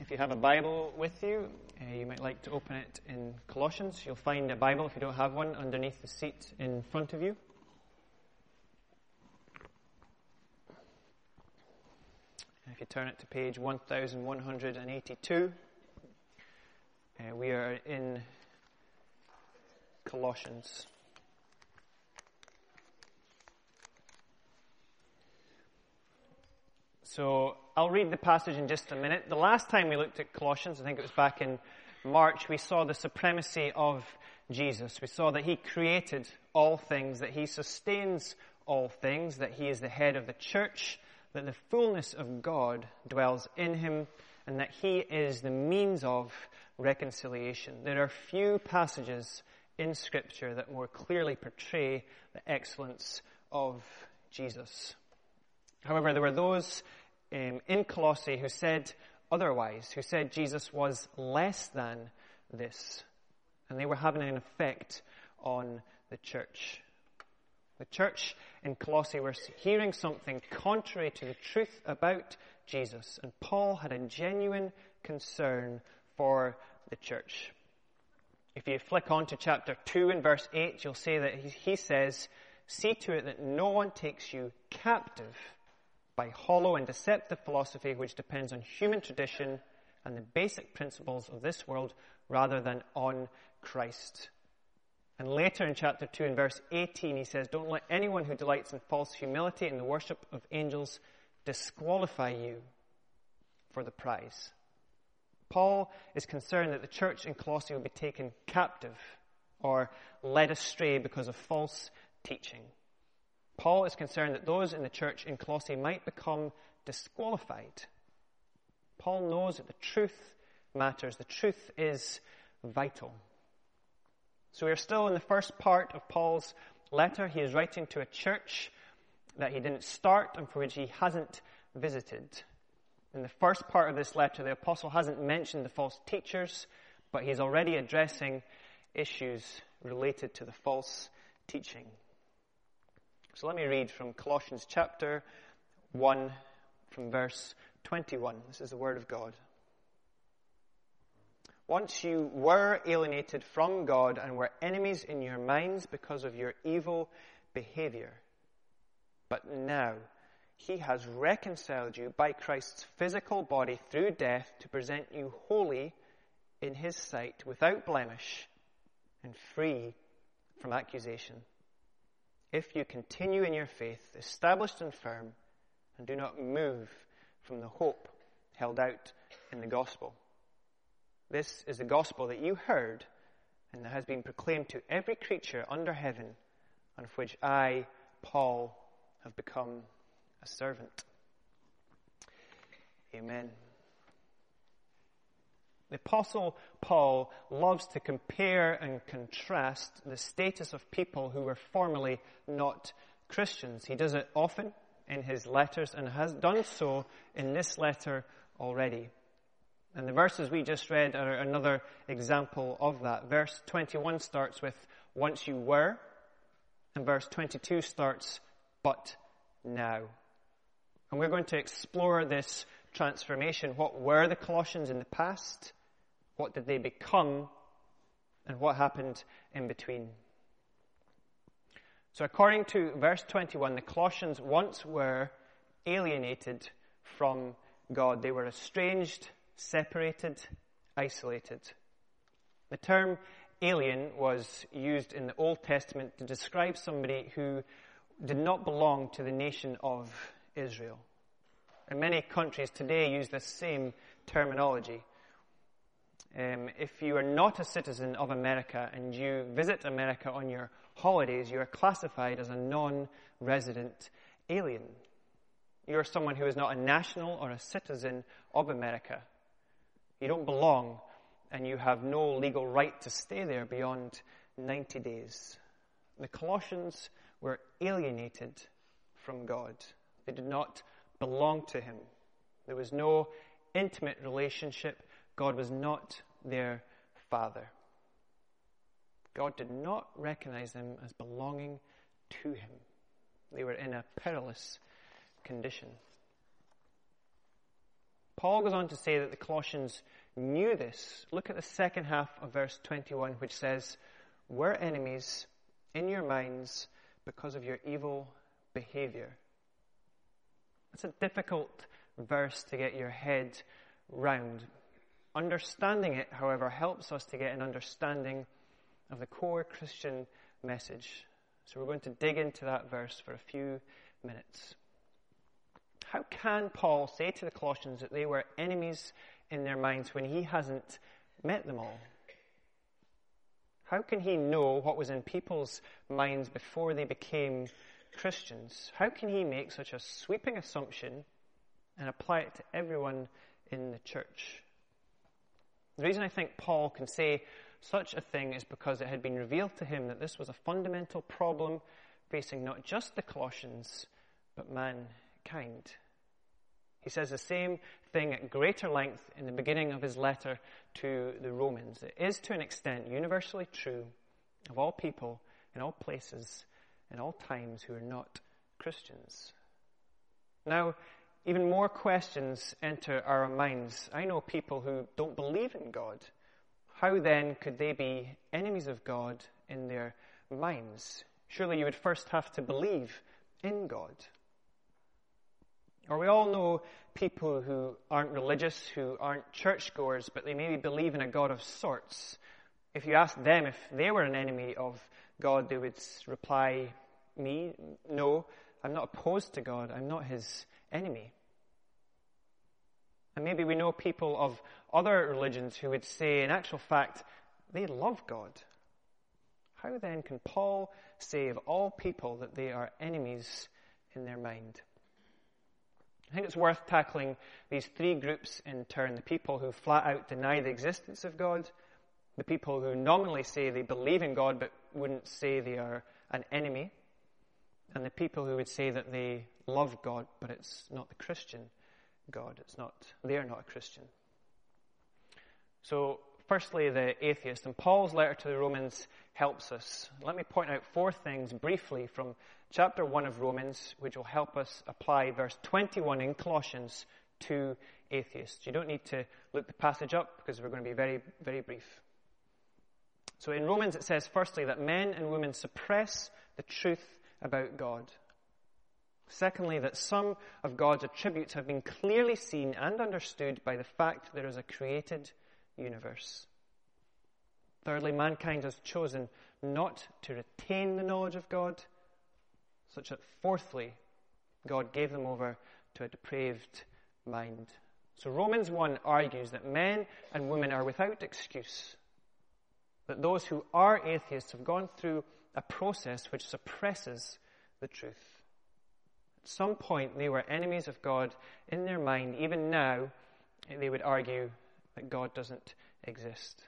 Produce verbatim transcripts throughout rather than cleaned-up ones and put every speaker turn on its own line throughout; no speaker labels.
If you have a Bible with you, uh, you might like to open it in Colossians. You'll find a Bible, if you don't have one, underneath the seat in front of you. And if you turn it to page one thousand one hundred eighty-two, uh, we are in Colossians. So I'll read the passage in just a minute. The last time we looked at Colossians, I think it was back in March, we saw the supremacy of Jesus. We saw that he created all things, that he sustains all things, that he is the head of the church, that the fullness of God dwells in him, and that he is the means of reconciliation. There are few passages in Scripture that more clearly portray the excellence of Jesus. However, there were those um, in Colossae who said otherwise, who said Jesus was less than this. And they were having an effect on the church. The church in Colossae were hearing something contrary to the truth about Jesus. And Paul had a genuine concern for the church. If you flick on to chapter two and verse eight, you'll see that he, he says, "See to it that no one takes you captive by hollow and deceptive philosophy which depends on human tradition and the basic principles of this world rather than on Christ." And later in chapter two and verse eighteen, he says, "Don't let anyone who delights in false humility and the worship of angels disqualify you for the prize." Paul is concerned that the church in Colossae will be taken captive or led astray because of false teaching. Paul is concerned that those in the church in Colossae might become disqualified. Paul knows that the truth matters. The truth is vital. So we are still in the first part of Paul's letter. He is writing to a church that he didn't start and for which he hasn't visited. In the first part of this letter, the apostle hasn't mentioned the false teachers, but he's already addressing issues related to the false teaching. So let me read from Colossians chapter one, from verse twenty-one. This is the word of God. "Once you were alienated from God and were enemies in your minds because of your evil behavior. But now he has reconciled you by Christ's physical body through death to present you holy in his sight, without blemish and free from accusation. If you continue in your faith, established and firm, and do not move from the hope held out in the gospel. This is the gospel that you heard and that has been proclaimed to every creature under heaven, and of which I, Paul, have become a servant." Amen. The Apostle Paul loves to compare and contrast the status of people who were formerly not Christians. He does it often in his letters and has done so in this letter already. And the verses we just read are another example of that. Verse twenty-one starts with, "Once you were," and verse twenty-two starts, "But now." And we're going to explore this transformation. What were the Colossians in the past? What did they become? And what happened in between? So according to verse twenty-one, the Colossians once were alienated from God. They were estranged, separated, isolated. The term alien was used in the Old Testament to describe somebody who did not belong to the nation of Israel. And many countries today use this same terminology. Um, if you are not a citizen of America and you visit America on your holidays, you are classified as a non-resident alien. You are someone who is not a national or a citizen of America. You don't belong, and you have no legal right to stay there beyond ninety days. The Colossians were alienated from God. They did not belong to him. There was no intimate relationship. God was not their father. God did not recognize them as belonging to him. They were in a perilous condition. Paul goes on to say that the Colossians knew this. Look at the second half of verse twenty-one, which says, "We're enemies in your minds because of your evil behavior." It's a difficult verse to get your head round. Understanding it, however, helps us to get an understanding of the core Christian message. So we're going to dig into that verse for a few minutes. How can Paul say to the Colossians that they were enemies in their minds when he hasn't met them all? How can he know what was in people's minds before they became Christians? How can he make such a sweeping assumption and apply it to everyone in the church? The reason I think Paul can say such a thing is because it had been revealed to him that this was a fundamental problem facing not just the Colossians, but mankind. He says the same thing at greater length in the beginning of his letter to the Romans. It is to an extent universally true of all people in all places in all times who are not Christians. Now, even more questions enter our minds. I know people who don't believe in God. How then could they be enemies of God in their minds? Surely you would first have to believe in God. Or we all know people who aren't religious, who aren't churchgoers, but they maybe believe in a God of sorts. If you ask them if they were an enemy of God, they would reply, me? No, I'm not opposed to God. I'm not his enemy. And maybe we know people of other religions who would say, in actual fact, they love God. How then can Paul say of all people that they are enemies in their mind? I think it's worth tackling these three groups in turn. The people who flat out deny the existence of God, the people who nominally say they believe in God but wouldn't say they are an enemy, and the people who would say that they love God but it's not the Christian God. It's not, they are not a Christian. So, firstly, the atheist. And Paul's letter to the Romans helps us. Let me point out four things briefly from chapter one of Romans, which will help us apply verse twenty-one in Colossians to atheists. You don't need to look the passage up because we're going to be very, very brief. So in Romans it says, firstly, that men and women suppress the truth about God. Secondly, that some of God's attributes have been clearly seen and understood by the fact that there is a created universe. Thirdly, mankind has chosen not to retain the knowledge of God, such that fourthly, God gave them over to a depraved mind. So Romans one argues that men and women are without excuse, that those who are atheists have gone through a process which suppresses the truth. At some point, they were enemies of God in their mind. Even now, they would argue that God doesn't exist.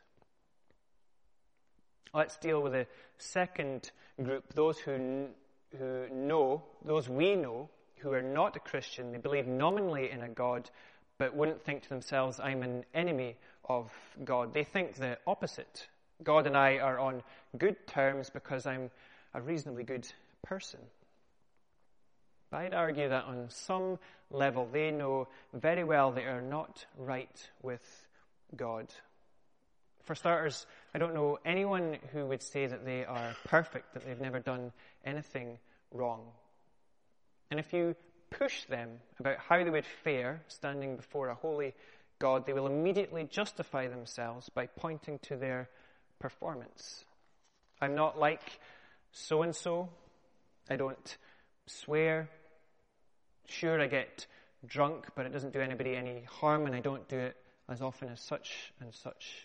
Let's deal with the second group, those who who know, those we know, who are not a Christian. They believe nominally in a God, but wouldn't think to themselves, I'm an enemy of God. They think the opposite. God and I are on good terms because I'm a reasonably good person. But I'd argue that on some level they know very well they are not right with God. For starters, I don't know anyone who would say that they are perfect, that they've never done anything wrong. And if you push them about how they would fare standing before a holy God, they will immediately justify themselves by pointing to their performance. I'm not like so-and-so. I don't swear. Sure, I get drunk, but it doesn't do anybody any harm, and I don't do it as often as such and such.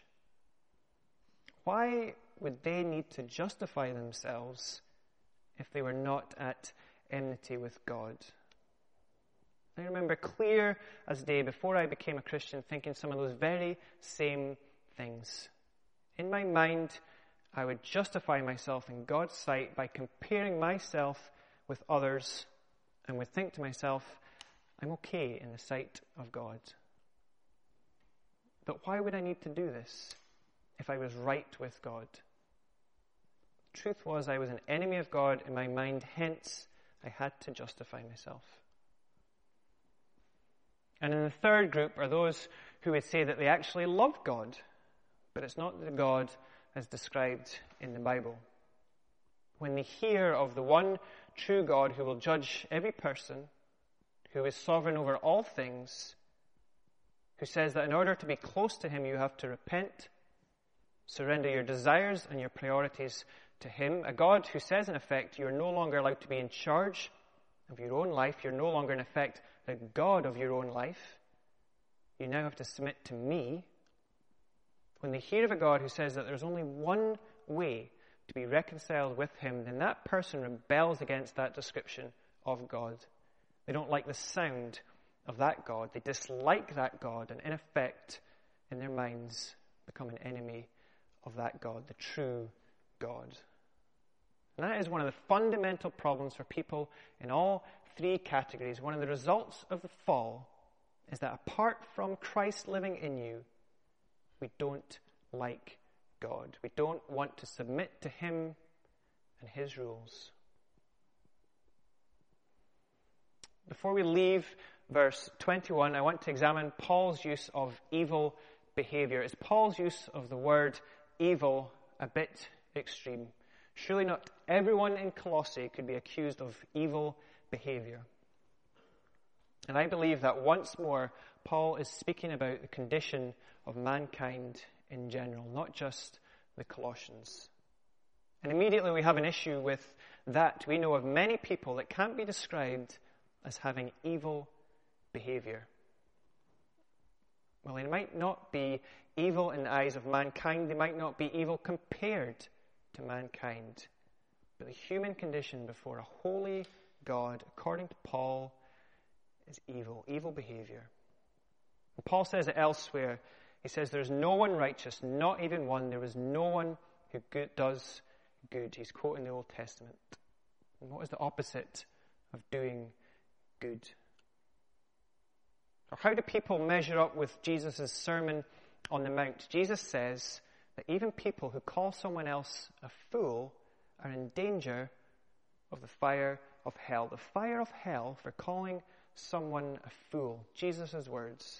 Why would they need to justify themselves if they were not at enmity with God? I remember clear as day before I became a Christian thinking some of those very same things. In my mind, I would justify myself in God's sight by comparing myself with others and would think to myself, I'm okay in the sight of God. But why would I need to do this if I was right with God? The truth was I was an enemy of God in my mind, hence I had to justify myself. And in the third group are those who would say that they actually love God, but it's not the God as described in the Bible. When they hear of the one true God who will judge every person, who is sovereign over all things, who says that in order to be close to him you have to repent, surrender your desires and your priorities to him, a God who says in effect you're no longer allowed to be in charge of your own life, you're no longer in effect the God of your own life, you now have to submit to me. When they hear of a God who says that there's only one way to be reconciled with him, then that person rebels against that description of God. They don't like the sound of that God. They dislike that God and in effect, in their minds, become an enemy of that God, the true God. And that is one of the fundamental problems for people in all three categories. One of the results of the fall is that apart from Christ living in you, we don't like God. We don't want to submit to him and his rules. Before we leave verse twenty-one, I want to examine Paul's use of evil behavior. Is Paul's use of the word evil a bit extreme? Surely not everyone in Colossae could be accused of evil behavior. And I believe that once more, Paul is speaking about the condition of mankind in general, not just the Colossians. And immediately we have an issue with that. We know of many people that can't be described as having evil behavior. Well, they might not be evil in the eyes of mankind. They might not be evil compared to mankind. But the human condition before a holy God, according to Paul, is evil, evil behavior. And Paul says it elsewhere. He says, there's no one righteous, not even one. There is no one who good, does good. He's quoting the Old Testament. And what is the opposite of doing good? Or how do people measure up with Jesus' Sermon on the Mount? Jesus says that even people who call someone else a fool are in danger of the fire of hell. The fire of hell for calling someone a fool. Jesus' words.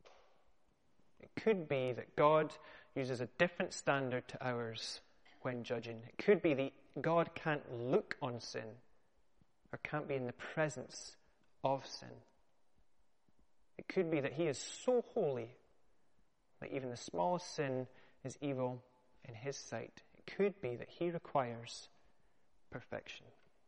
It could be that God uses a different standard to ours when judging. It could be that God can't look on sin or can't be in the presence of sin. It could be that he is so holy that even the smallest sin is evil in his sight. It could be that he requires perfection.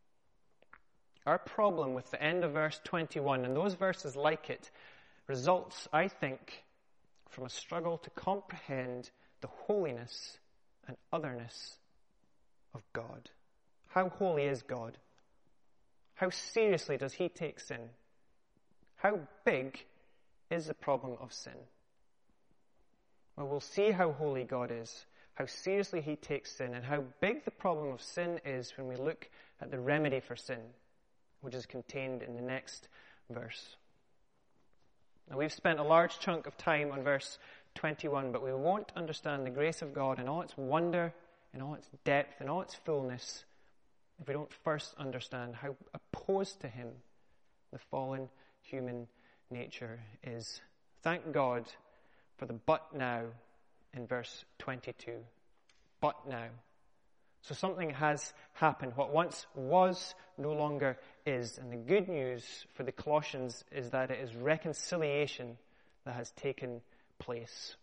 Our problem with the end of verse twenty-one, and those verses like it, results, I think, from a struggle to comprehend the holiness and otherness of God. How holy is God? How seriously does he take sin? How big is the problem of sin? Well, we'll see how holy God is, how seriously he takes sin, and how big the problem of sin is when we look at the remedy for sin, which is contained in the next verse. Now, we've spent a large chunk of time on verse twenty-one, but we won't understand the grace of God in all its wonder, in all its depth, in all its fullness, if we don't first understand how opposed to him the fallen human nature is. Thank God for the but now in verse twenty-two. But now. So something has happened. What once was no longer is. And the good news for the Colossians is that it is reconciliation that has taken place.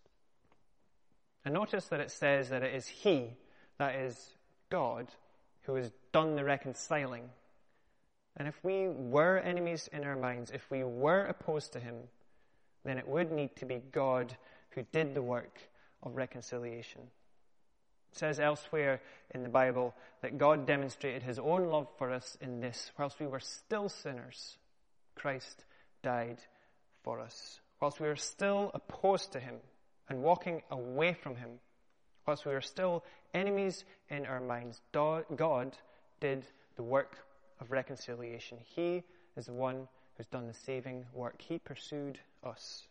And notice that it says that it is he, that is God, who has done the reconciling. And if we were enemies in our minds, if we were opposed to him, then it would need to be God who did the work of reconciliation. It says elsewhere in the Bible that God demonstrated his own love for us in this. Whilst we were still sinners, Christ died for us. Whilst we were still opposed to him and walking away from him, whilst we were still enemies in our minds, God did the work of reconciliation. He is the one who's done the saving work. He pursued us.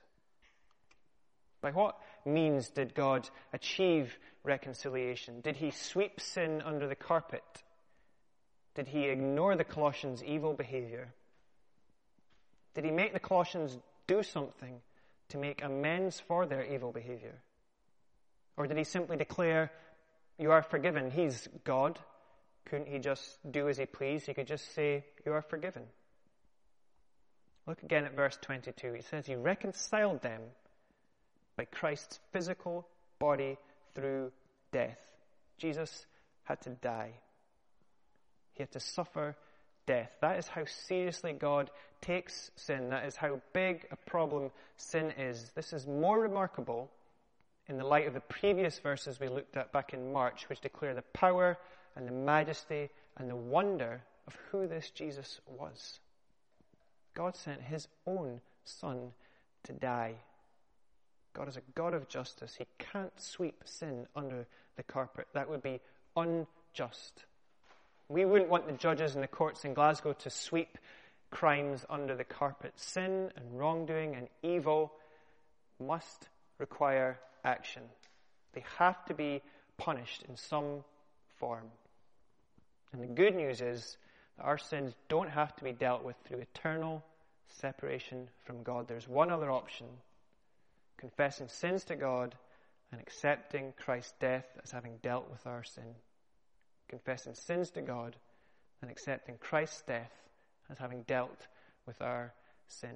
By what means did God achieve reconciliation? Did he sweep sin under the carpet? Did he ignore the Colossians' evil behavior? Did he make the Colossians do something to make amends for their evil behavior? Or did he simply declare, you are forgiven? He's God. Couldn't he just do as he pleased? He could just say, you are forgiven. Look again at verse twenty-two. He says he reconciled them by Christ's physical body through death. Jesus had to die. He had to suffer death. That is how seriously God takes sin. That is how big a problem sin is. This is more remarkable in the light of the previous verses we looked at back in March, which declare the power and the majesty and the wonder of who this Jesus was. God sent his own Son to die. God is a God of justice. He can't sweep sin under the carpet. That would be unjust. We wouldn't want the judges in the courts in Glasgow to sweep crimes under the carpet. Sin and wrongdoing and evil must require action. They have to be punished in some form. And the good news is that our sins don't have to be dealt with through eternal separation from God. There's one other option: confessing sins to God and accepting Christ's death as having dealt with our sin. Confessing sins to God and accepting Christ's death as having dealt with our sin.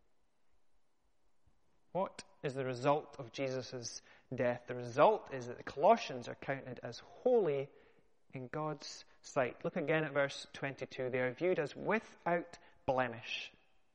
What is the result of Jesus' death? The result is that the Colossians are counted as holy in God's sight. Look again at verse twenty-two. They are viewed as without blemish.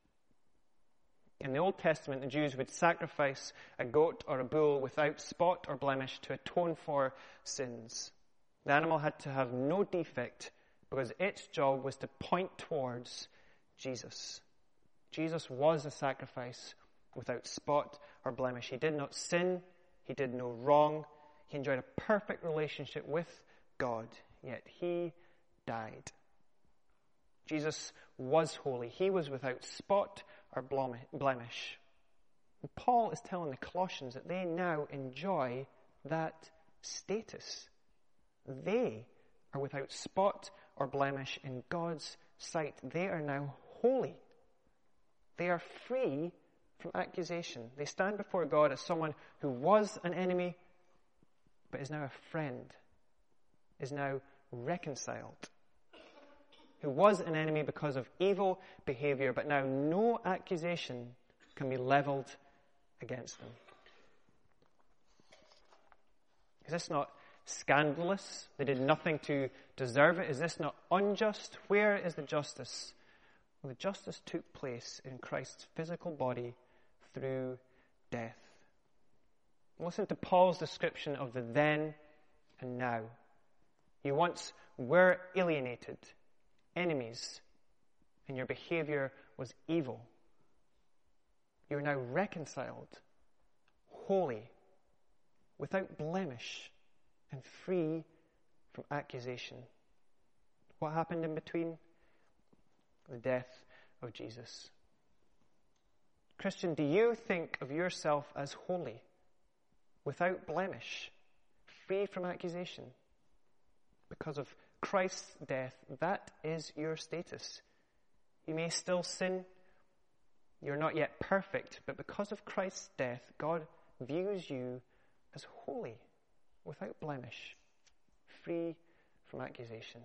In the Old Testament, the Jews would sacrifice a goat or a bull without spot or blemish to atone for sins. The animal had to have no defect because its job was to point towards Jesus. Jesus was a sacrifice without spot or blemish. He did not sin. He did no wrong. He enjoyed a perfect relationship with God, yet he died. Jesus was holy. He was without spot or blemish. And Paul is telling the Colossians that they now enjoy that status. They are without spot or blemish in God's sight. They are now holy. They are free from accusation. They stand before God as someone who was an enemy, but is now a friend, is now reconciled. Who was an enemy because of evil behavior, but now no accusation can be leveled against them. Is this not scandalous? They did nothing to deserve it. Is this not unjust? Where is the justice? Well, the justice took place in Christ's physical body through death. Listen to Paul's description of the then and now. You once were alienated, enemies, and your behavior was evil. You are now reconciled, holy, without blemish, and free from accusation. What happened in between? The death of Jesus. Christian, do you think of yourself as holy, without blemish, free from accusation? Because of Christ's death, that is your status. You may still sin. You're not yet perfect, but because of Christ's death, God views you as holy, without blemish, free from accusation.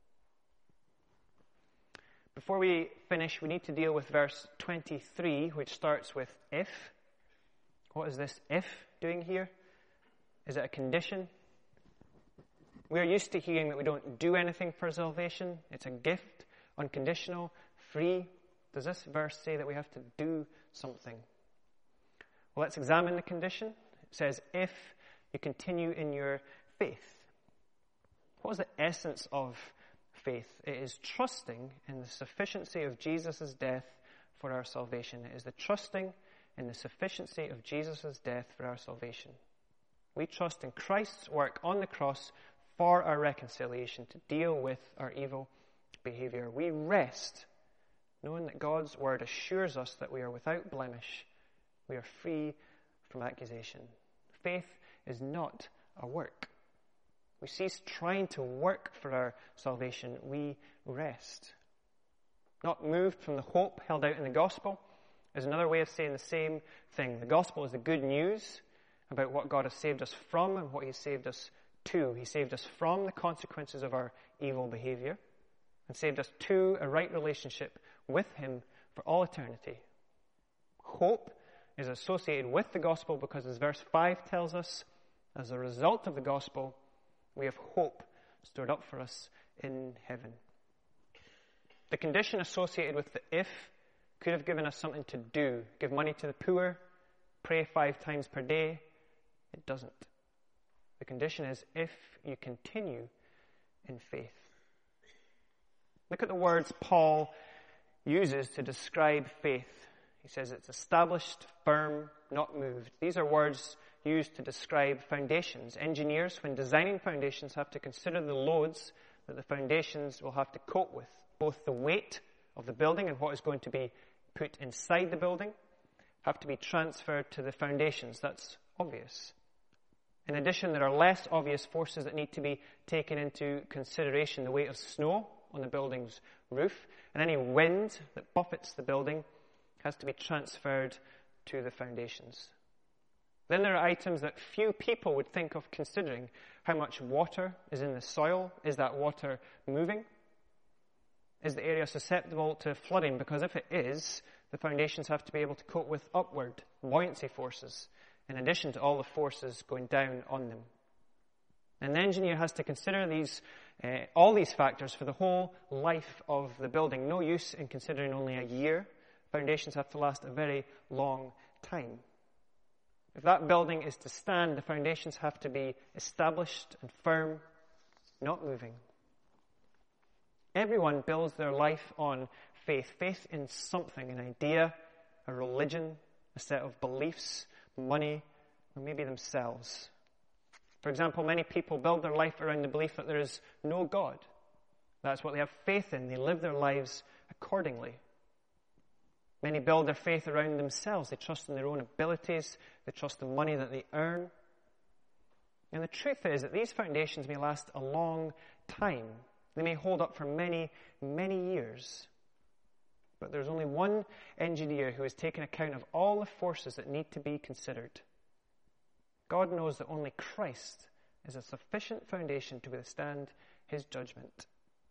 Before we finish, we need to deal with verse twenty-three, which starts with if. What is this if doing here? Is it a condition? We are used to hearing that we don't do anything for salvation. It's a gift, unconditional, free. Does this verse say that we have to do something? Well, let's examine the condition. It says, if you continue in your faith. What is the essence of faith? It is trusting in the sufficiency of Jesus' death for our salvation. It is the trusting in the sufficiency of Jesus' death for our salvation. We trust in Christ's work on the cross for our reconciliation, to deal with our evil behavior. We rest knowing that God's word assures us that we are without blemish. We are free from accusation. Faith is not a work. We cease trying to work for our salvation. We rest. Not moved from the hope held out in the gospel, is another way of saying the same thing. The gospel is the good news about what God has saved us from and what he saved us to. He saved us from the consequences of our evil behavior and saved us to a right relationship with him for all eternity. Hope is associated with the gospel because, as verse five tells us, as a result of the gospel, we have hope stored up for us in heaven. The condition associated with the if could have given us something to do. Give money to the poor, pray five times per day. It doesn't. The condition is if you continue in faith. Look at the words Paul uses to describe faith. He says it's established, firm, not moved. These are words used to describe foundations. Engineers, when designing foundations, have to consider the loads that the foundations will have to cope with, both the weight of the building and what is going to be put inside the building have to be transferred to the foundations. That's obvious. In addition, there are less obvious forces that need to be taken into consideration. The weight of snow on the building's roof and any wind that buffets the building has to be transferred to the foundations. Then there are items that few people would think of considering. How much water is in the soil? Is that water moving? Is the area susceptible to flooding? Because if it is, the foundations have to be able to cope with upward buoyancy forces, in addition to all the forces going down on them. And the engineer has to consider these, uh, all these factors for the whole life of the building. No use in considering only a year. Foundations have to last a very long time. If that building is to stand, the foundations have to be established and firm, not moving. Everyone builds their life on faith. Faith in something, an idea, a religion, a set of beliefs, money, or maybe themselves. For example, many people build their life around the belief that there is no God. That's what they have faith in. They live their lives accordingly. Many build their faith around themselves. They trust in their own abilities. They trust the money that they earn. And the truth is that these foundations may last a long time. They may hold up for many, many years. But there's only one engineer who has taken account of all the forces that need to be considered. God knows that only Christ is a sufficient foundation to withstand his judgment.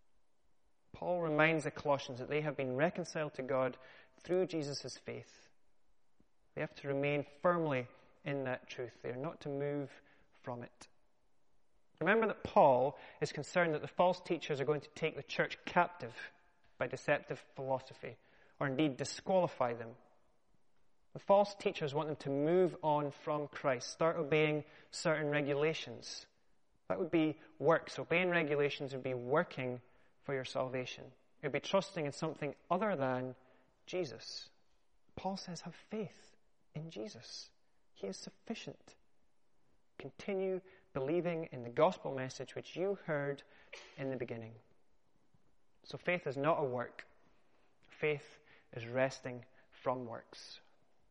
Paul reminds the Colossians that they have been reconciled to God through Jesus' faith. They have to remain firmly in that truth. They are not to move from it. Remember that Paul is concerned that the false teachers are going to take the church captive by deceptive philosophy, or indeed disqualify them. The false teachers want them to move on from Christ, start obeying certain regulations. That would be works. Obeying regulations would be working for your salvation. It would be trusting in something other than Jesus. Paul says, have faith in Jesus. He is sufficient. Continue believing in the gospel message which you heard in the beginning. So faith is not a work. Faith is resting from works.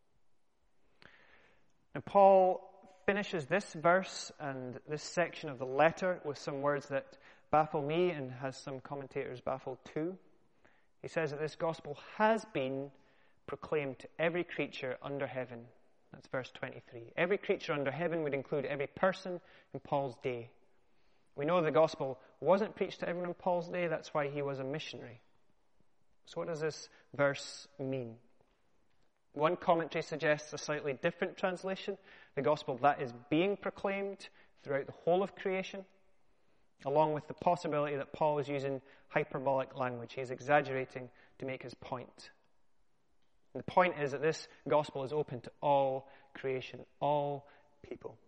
And Paul finishes this verse and this section of the letter with some words that baffle me and has some commentators baffled too. He says that this gospel has been proclaimed to every creature under heaven. That's verse twenty-three. Every creature under heaven would include every person in Paul's day. We know the gospel wasn't preached to everyone in Paul's day. That's why he was a missionary. So what does this verse mean? One commentary suggests a slightly different translation. The gospel that is being proclaimed throughout the whole of creation, along with the possibility that Paul is using hyperbolic language. He is exaggerating to make his point. And the point is that this gospel is open to all creation, all people.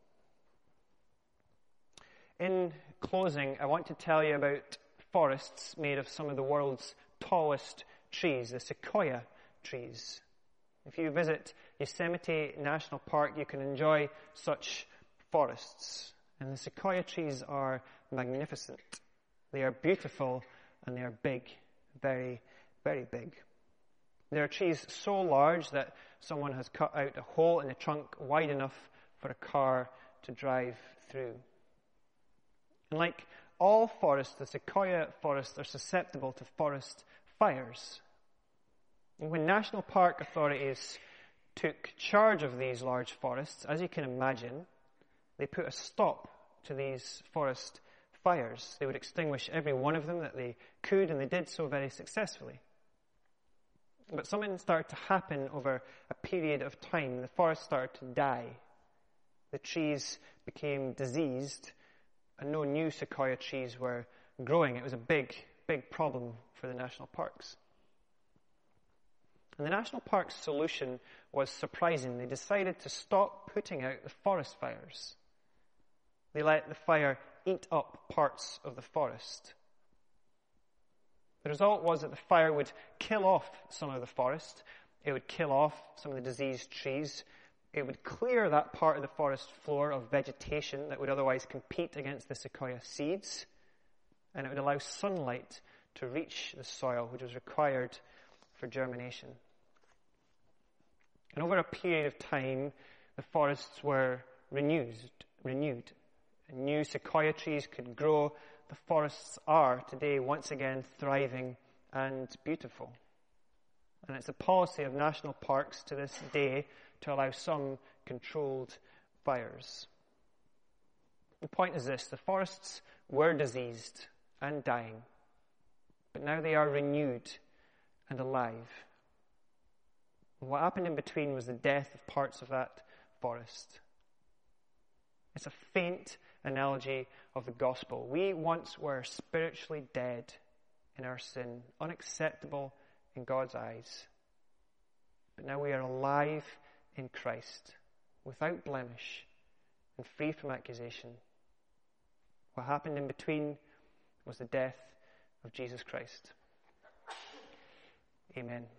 In closing, I want to tell you about forests made of some of the world's tallest trees, the sequoia trees. If you visit Yosemite National Park, you can enjoy such forests. And the sequoia trees are magnificent. They are beautiful and they are big, very, very big. There are trees so large that someone has cut out a hole in the trunk wide enough for a car to drive through. And like all forests, the sequoia forests are susceptible to forest fires. And when national park authorities took charge of these large forests, as you can imagine, they put a stop to these forest fires. They would extinguish every one of them that they could, and they did so very successfully. But something started to happen over a period of time. The forest started to die. The trees became diseased, and no new sequoia trees were growing. It was a big, big problem for the national parks. And the national park's solution was surprising. They decided to stop putting out the forest fires. They let the fire eat up parts of the forest. The result was that the fire would kill off some of the forest. It would kill off some of the diseased trees. It would clear that part of the forest floor of vegetation that would otherwise compete against the sequoia seeds. And it would allow sunlight to reach the soil, which was required for germination. And over a period of time, the forests were renewed. renewed. New sequoia trees could grow. The forests are today once again thriving and beautiful. And it's a policy of national parks to this day to allow some controlled fires. The point is this: the forests were diseased and dying, but now they are renewed and alive. And what happened in between was the death of parts of that forest. It's a faint analogy of the gospel. We once were spiritually dead in our sin, unacceptable in God's eyes. But now we are alive in Christ, without blemish and free from accusation. What happened in between was the death of Jesus Christ. Amen.